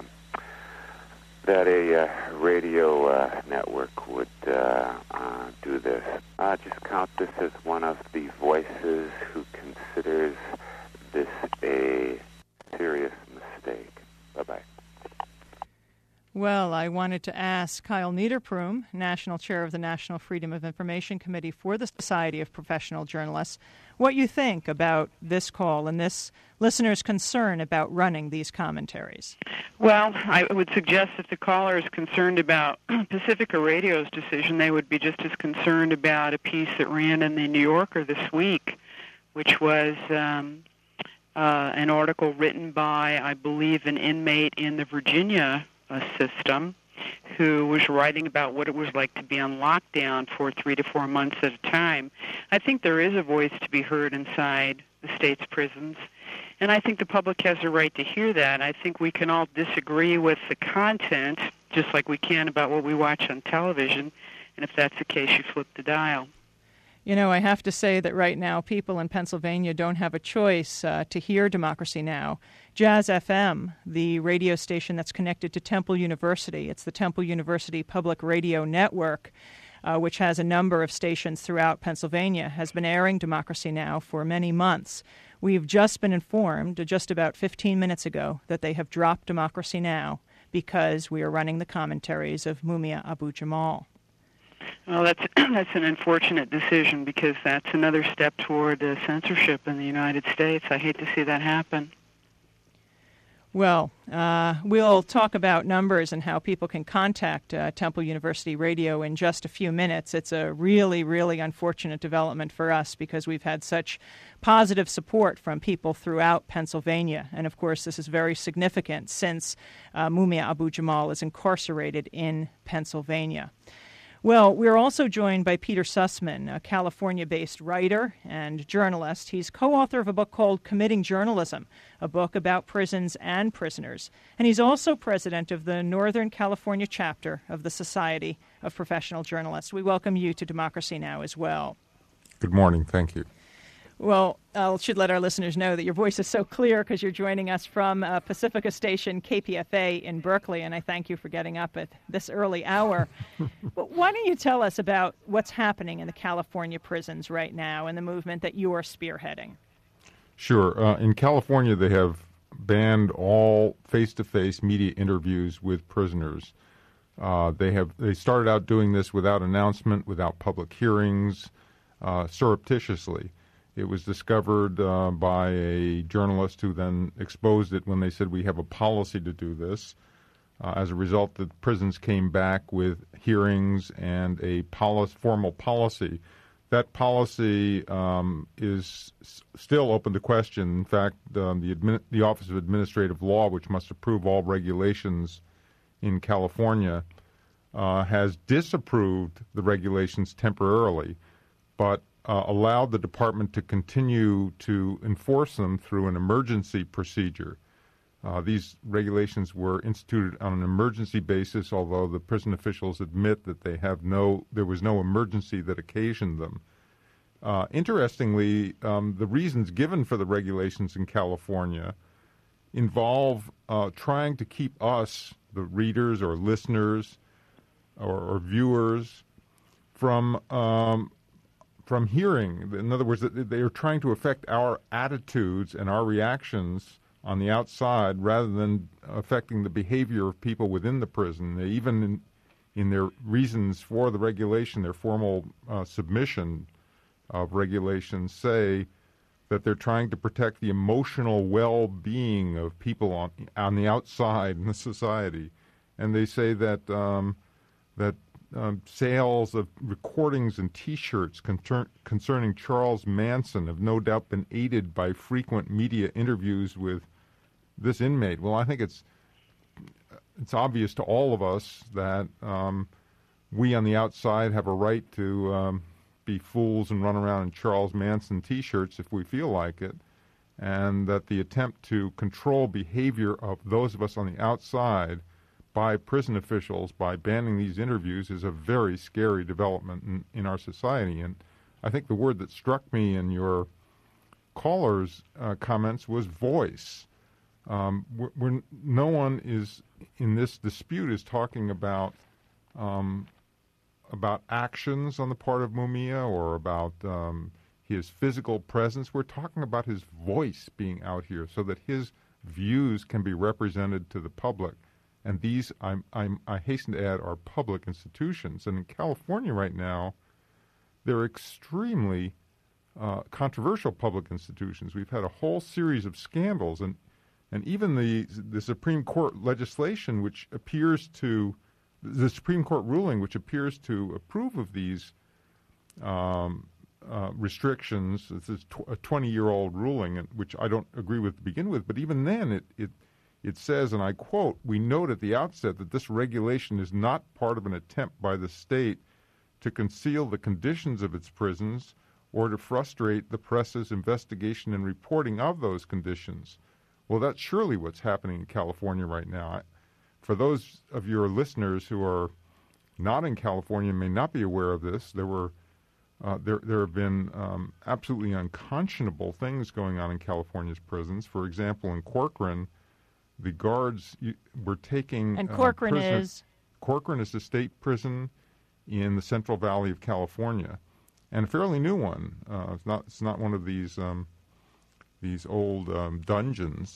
that a uh, radio uh, network would uh, uh, do this. I just count this as one of the voices who considers this a serious mistake. Bye-bye. Well, I wanted to ask Kyle Niederpruem, National Chair of the National Freedom of Information Committee for the Society of Professional Journalists, what you think about this call and this listener's concern about running these commentaries. Well, I would suggest if the caller is concerned about Pacifica Radio's decision, they would be just as concerned about a piece that ran in the New Yorker this week, which was um, uh, an article written by, I believe, an inmate in the Virginia uh, system who was writing about what it was like to be on lockdown for three to four months at a time. I think there is a voice to be heard inside the state's prisons, and I think the public has a right to hear that. I think we can all disagree with the content, just like we can about what we watch on television, and if that's the case, you flip the dial. You know, I have to say that right now people in Pennsylvania don't have a choice uh, to hear Democracy Now! Jazz F M, the radio station that's connected to Temple University, it's the Temple University Public Radio Network, uh, which has a number of stations throughout Pennsylvania, has been airing Democracy Now! For many months. We've just been informed just about fifteen minutes ago that they have dropped Democracy Now! Because we are running the commentaries of Mumia Abu-Jamal. Well, that's that's an unfortunate decision because that's another step toward uh, censorship in the United States. I hate to see that happen. Well, uh, we'll talk about numbers and how people can contact uh, Temple University Radio in just a few minutes. It's a really, really unfortunate development for us because we've had such positive support from people throughout Pennsylvania. And, of course, this is very significant since uh, Mumia Abu-Jamal is incarcerated in Pennsylvania. Well, we're also joined by Peter Sussman, a California-based writer and journalist. He's co-author of a book called Committing Journalism, a book about prisons and prisoners. And he's also president of the Northern California chapter of the Society of Professional Journalists. We welcome you to Democracy Now! As well. Good morning. Thank you. Well, I should let our listeners know that your voice is so clear because you're joining us from uh, Pacifica Station K P F A in Berkeley, and I thank you for getting up at this early hour. But why don't you tell us about what's happening in the California prisons right now and the movement that you are spearheading? Sure. Uh, in California, they have banned all face-to-face media interviews with prisoners. Uh, they have they started out doing this without announcement, without public hearings, uh, surreptitiously. It was discovered uh, by a journalist who then exposed it when they said we have a policy to do this. Uh, as a result, the prisons came back with hearings and a policy, formal policy. That policy um, is s- still open to question. In fact, um, the, admin- the Office of Administrative Law, which must approve all regulations in California, uh, has disapproved the regulations temporarily, but Uh, allowed the department to continue to enforce them through an emergency procedure. Uh, these regulations were instituted on an emergency basis, although the prison officials admit that they have no, there was no emergency that occasioned them. Uh, interestingly, um, the reasons given for the regulations in California involve uh, trying to keep us, the readers or listeners or, or viewers, from um, from hearing. In other words, they are trying to affect our attitudes and our reactions on the outside rather than affecting the behavior of people within the prison. They even, in, in their reasons for the regulation, their formal uh, submission of regulations, say that they're trying to protect the emotional well-being of people on on the outside in the society. And they say that um, that Um, sales of recordings and T-shirts concern, concerning Charles Manson have no doubt been aided by frequent media interviews with this inmate. Well, I think it's it's obvious to all of us that um, we on the outside have a right to um, be fools and run around in Charles Manson T-shirts if we feel like it, and that the attempt to control behavior of those of us on the outside by prison officials, by banning these interviews, is a very scary development in, in our society. And I think the word that struck me in your caller's uh, comments was voice. Um, we're, we're, no one is in this dispute is talking about um, about actions on the part of Mumia or about um, his physical presence. We're talking about his voice being out here so that his views can be represented to the public. And these, I'm, I'm, I hasten to add, are public institutions. And in California right now, they're extremely uh, controversial public institutions. We've had a whole series of scandals, and and even the the Supreme Court legislation, which appears to, the Supreme Court ruling, which appears to approve of these um, uh, restrictions. This is tw- a twenty-year-old ruling, which I don't agree with to begin with. But even then, it it It says, and I quote, "We note at the outset that this regulation is not part of an attempt by the state to conceal the conditions of its prisons or to frustrate the press's investigation and reporting of those conditions." Well, that's surely what's happening in California right now. I, for those of your listeners who are not in California and may not be aware of this, there were uh, there there have been um, absolutely unconscionable things going on in California's prisons. For example, in Corcoran, the guards were taking... And Corcoran uh, is? Corcoran is a state prison in the Central Valley of California, and a fairly new one. Uh, it's not it's not one of these um, these old um, dungeons.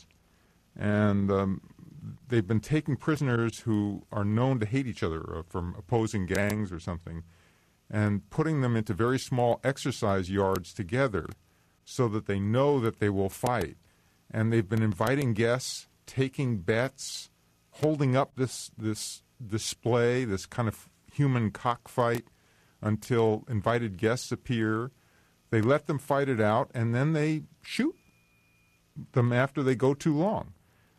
And um, they've been taking prisoners who are known to hate each other uh, from opposing gangs or something, and putting them into very small exercise yards together so that they know that they will fight. And they've been inviting guests, taking bets, holding up this this display, this kind of human cockfight, until invited guests appear. They let them fight it out, and then they shoot them after they go too long.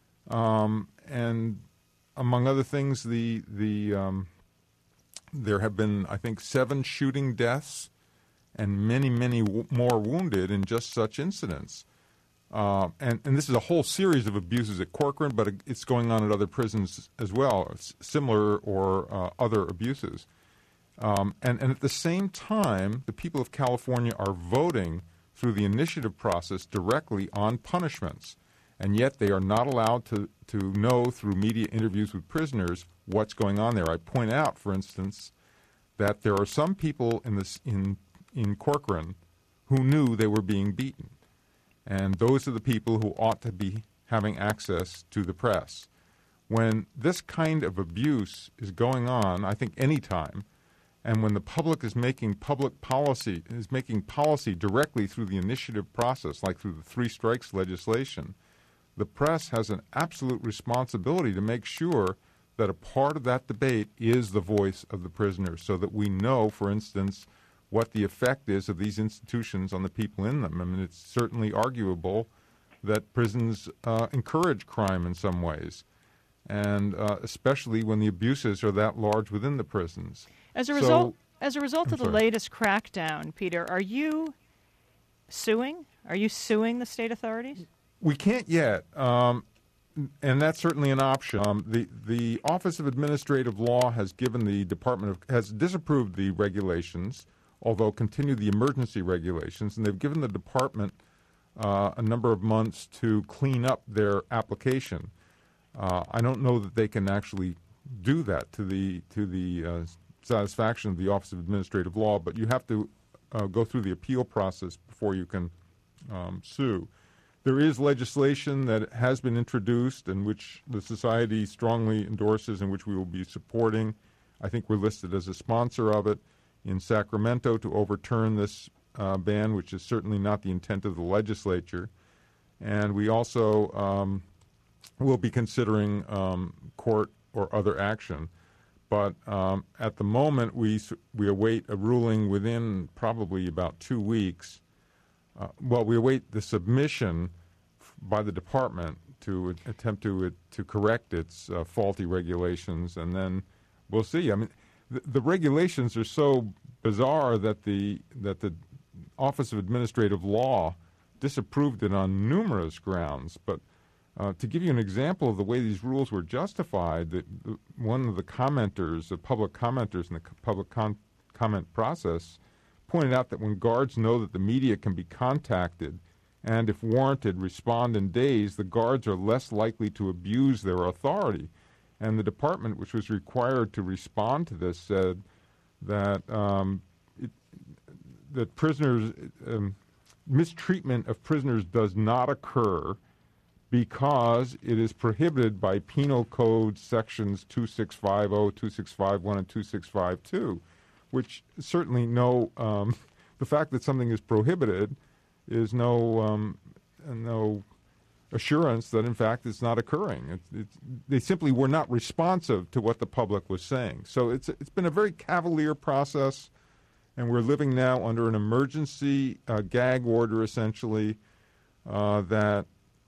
Um, and among other things, the the um, there have been, I think, seven shooting deaths and many, many w- more wounded in just such incidents. Uh, and, and this is a whole series of abuses at Corcoran, but it's going on at other prisons as well, similar or uh, other abuses. Um, and, and at the same time, the people of California are voting through the initiative process directly on punishments. And yet they are not allowed to, to know through media interviews with prisoners what's going on there. I point out, for instance, that there are some people in, this, in, in Corcoran who knew they were being beaten. And those are the people who ought to be having access to the press. When this kind of abuse is going on, I think any time, and when the public is making public policy, is making policy directly through the initiative process, like through the three strikes legislation, the press has an absolute responsibility to make sure that a part of that debate is the voice of the prisoners, so that we know, for instance, what the effect is of these institutions on the people in them. I mean, it's certainly arguable that prisons uh, encourage crime in some ways, and uh, especially when the abuses are that large within the prisons. As a So- result, as a result I'm of the sorry. latest crackdown, Peter, are you suing? Are you suing the state authorities? We can't yet, um, and that's certainly an option. Um, the the Office of Administrative Law has given the Department of has disapproved the regulations, although continued the emergency regulations, and they've given the department uh, a number of months to clean up their application. Uh, I don't know that they can actually do that to the to the uh, satisfaction of the Office of Administrative Law, but you have to uh, go through the appeal process before you can um, sue. There is legislation that has been introduced and which the Society strongly endorses and which we will be supporting. I think we're listed as a sponsor of it in Sacramento to overturn this uh, ban, which is certainly not the intent of the legislature. And we also um, will be considering um, court or other action. But um, at the moment, we s- we await a ruling within probably about two weeks. Uh, well, we await the submission f- by the department to a- attempt to uh, to correct its uh, faulty regulations, and then we'll see. I mean, the, the regulations are so bizarre that the that the Office of Administrative Law disapproved it on numerous grounds. But uh, to give you an example of the way these rules were justified, that the, one of the commenters, the public commenters in the c- public con- comment process, pointed out that when guards know that the media can be contacted and, if warranted, respond in days, the guards are less likely to abuse their authority. And the department, which was required to respond to this, said that um, it, that prisoners um, mistreatment of prisoners does not occur because it is prohibited by Penal Code sections two six five zero, two six five one, and two six five two, which certainly no, um, the fact that something is prohibited is no, um, no assurance that, in fact, it's not occurring. It's, it's, they simply were not responsive to what the public was saying. So it's it's been a very cavalier process, and we're living now under an emergency uh, gag order, essentially, uh, that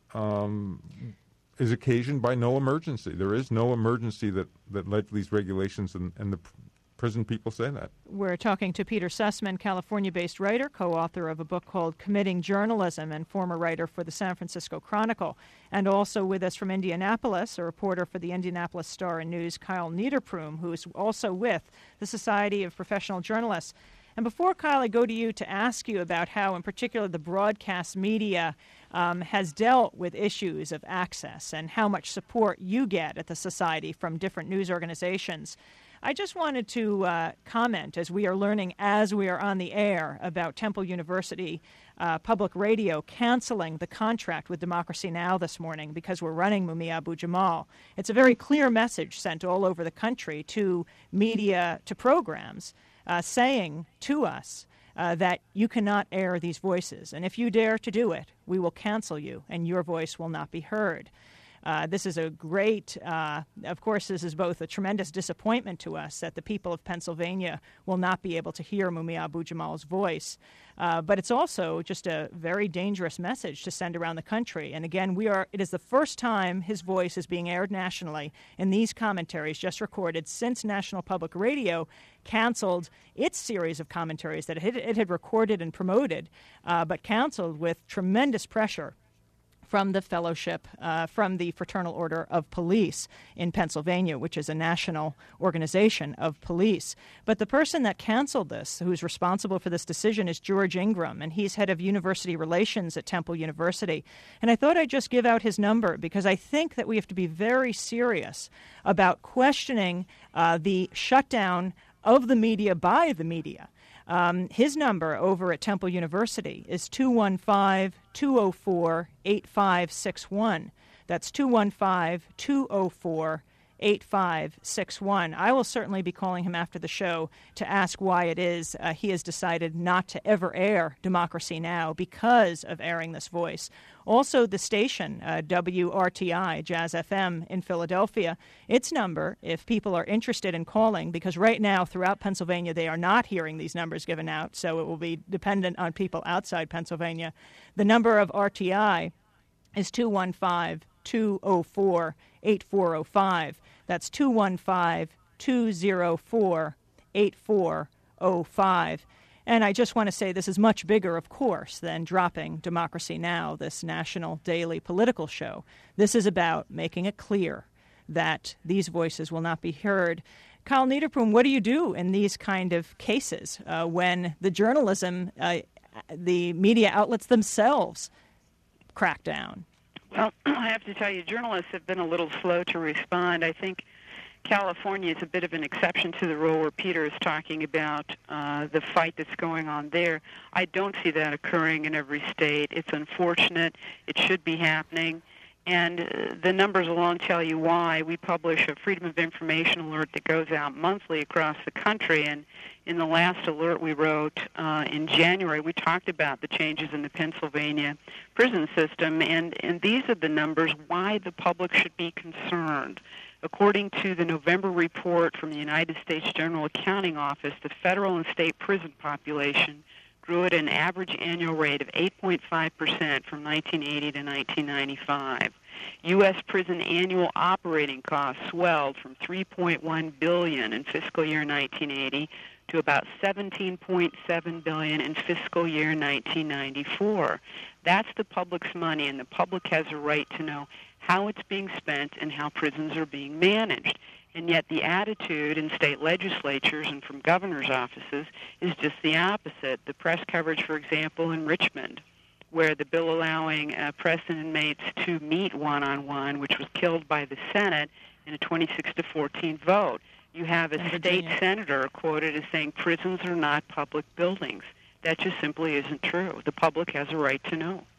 um, is occasioned by no emergency. There is no emergency that, that led to these regulations, and, and the pr- prison people say that. We're talking to Peter Sussman, California-based writer, co-author of a book called Committing Journalism, and former writer for the San Francisco Chronicle. And also with us from Indianapolis, a reporter for the Indianapolis Star and News, Kyle Niederpruem, who is also with the Society of Professional Journalists. And before, Kyle, I go to you to ask you about how, in particular, the broadcast media um, has dealt with issues of access and how much support you get at the Society from different news organizations. I just wanted to uh, comment, as we are learning as we are on the air, about Temple University uh, Public Radio canceling the contract with Democracy Now! This morning because we're running Mumia Abu-Jamal. It's a very clear message sent all over the country to media, to programs, uh, saying to us uh, that you cannot air these voices. And if you dare to do it, we will cancel you and your voice will not be heard. Uh, this is a great, uh, of course, this is both a tremendous disappointment to us that the people of Pennsylvania will not be able to hear Mumia Abu-Jamal's voice. Uh, but it's also just a very dangerous message to send around the country. And again, we are, it is the first time his voice is being aired nationally in these commentaries just recorded since National Public Radio canceled its series of commentaries that it, it had recorded and promoted, uh, but canceled with tremendous pressure from the fellowship, uh, from the Fraternal Order of Police in Pennsylvania, which is a national organization of police. But the person that canceled this, who's responsible for this decision, is George Ingram, and he's head of university relations at Temple University. And I thought I'd just give out his number because I think that we have to be very serious about questioning uh, the shutdown of the media by the media. Um, his number over at Temple University is two one five, two zero four, eight five six one. That's two one five, two zero four, eight five six one. I will certainly be calling him after the show to ask why it is uh, he has decided not to ever air Democracy Now! Because of airing this voice. Also, the station, uh, W R T I, Jazz F M in Philadelphia, its number, if people are interested in calling, because right now throughout Pennsylvania they are not hearing these numbers given out, so it will be dependent on people outside Pennsylvania. The number of R T I is two one five, two zero four, eight four zero five. That's two one five, two zero four, eight four zero five. And I just want to say this is much bigger, of course, than dropping Democracy Now!, this national daily political show. This is about making it clear that these voices will not be heard. Kyle Niederpruem, what do you do in these kind of cases uh, when the journalism, uh, the media outlets themselves crack down? Well, I have to tell you, journalists have been a little slow to respond. I think California is a bit of an exception to the rule where Peter is talking about uh, the fight that's going on there. I don't see that occurring in every state. It's unfortunate. It should be happening. And uh, the numbers alone tell you why. We publish a Freedom of Information alert that goes out monthly across the country. And in the last alert we wrote uh, in January, we talked about the changes in the Pennsylvania prison system. And, and these are the numbers why the public should be concerned. According to the November report from the United States General Accounting Office, the federal and state prison population grew at an average annual rate of eight point five percent from nineteen eighty to nineteen ninety-five. U S prison annual operating costs swelled from three point one billion dollars in fiscal year nineteen eighty to about seventeen point seven billion dollars in fiscal year nineteen ninety-four. That's the public's money, and the public has a right to know how it's being spent and how prisons are being managed. And yet the attitude in state legislatures and from governors' offices is just the opposite. The press coverage, for example, in Richmond, where the bill allowing uh, press and inmates to meet one-on-one, which was killed by the Senate in a twenty-six to fourteen vote. You have a state senator quoted as saying prisons are not public buildings. That just simply isn't true. The public has a right to know.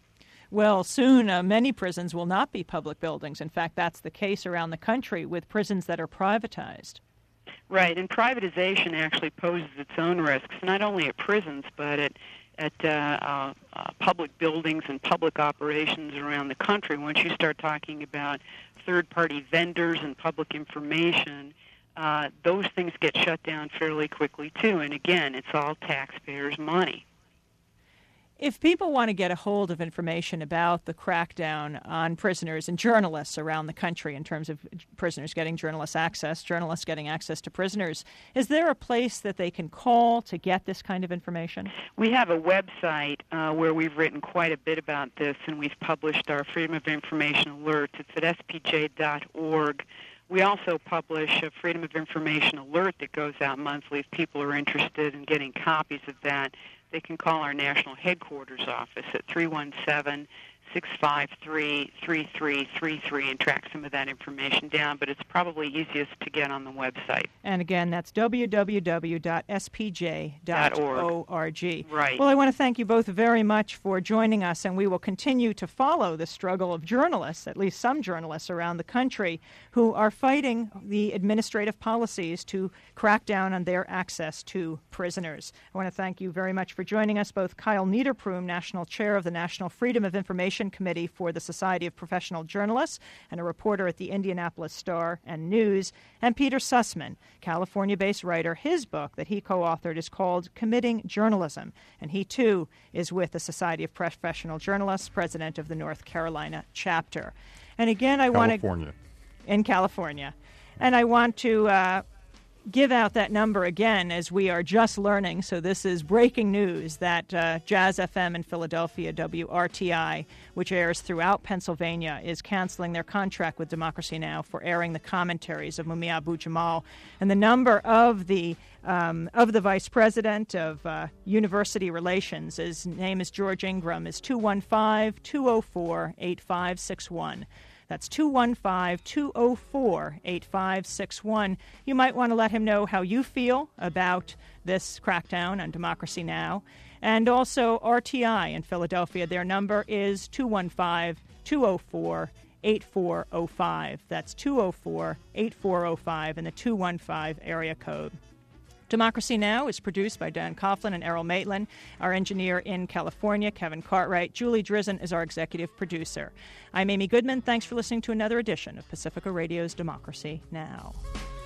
Well, soon uh, many prisons will not be public buildings. In fact, that's the case around the country with prisons that are privatized. Right, and privatization actually poses its own risks, not only at prisons, but at at uh, uh, uh, public buildings and public operations around the country. Once you start talking about third-party vendors and public information, uh, those things get shut down fairly quickly, too. And again, it's all taxpayers' money. If people want to get a hold of information about the crackdown on prisoners and journalists around the country in terms of prisoners getting journalist access, journalists getting access to prisoners, is there a place that they can call to get this kind of information? We have a website uh, where we've written quite a bit about this, and we've published our Freedom of Information alerts. It's at s p j dot org. We also publish a Freedom of Information alert that goes out monthly. If people are interested in getting copies of that, they can call our national headquarters office at three one seven, six five three, three three three three and track some of that information down, but it's probably easiest to get on the website. And again, that's w w w dot s p j dot org. Right. Well, I want to thank you both very much for joining us, and we will continue to follow the struggle of journalists, at least some journalists around the country, who are fighting the administrative policies to crack down on their access to prisoners. I want to thank you very much for joining us, both Kyle Niederpruem, National Chair of the National Freedom of Information Committee for the Society of Professional Journalists and a reporter at the Indianapolis Star and News, and Peter Sussman, California-based writer. His book that he co-authored is called Committing Journalism, and he, too, is with the Society of Professional Journalists, president of the North Carolina chapter. And again, I want to... California. In California. And I want to... Uh, give out that number again, as we are just learning. So this is breaking news that uh, Jazz F M in Philadelphia, W R T I, which airs throughout Pennsylvania, is canceling their contract with Democracy Now! For airing the commentaries of Mumia Abu-Jamal. And the number of the um, of the vice president of uh, university relations, his name is George Ingram, is two one five, two oh four, eight five six one. That's two one five, two oh four, eight five six one. You might want to let him know how you feel about this crackdown on Democracy Now! And also R T I in Philadelphia. Their number is two one five, two oh four, eight four oh five. That's two oh four, eight four oh five in the two one five area code. Democracy Now! Is produced by Dan Coughlin and Errol Maitland. Our engineer in California, Kevin Cartwright. Julie Drizzen is our executive producer. I'm Amy Goodman. Thanks for listening to another edition of Pacifica Radio's Democracy Now!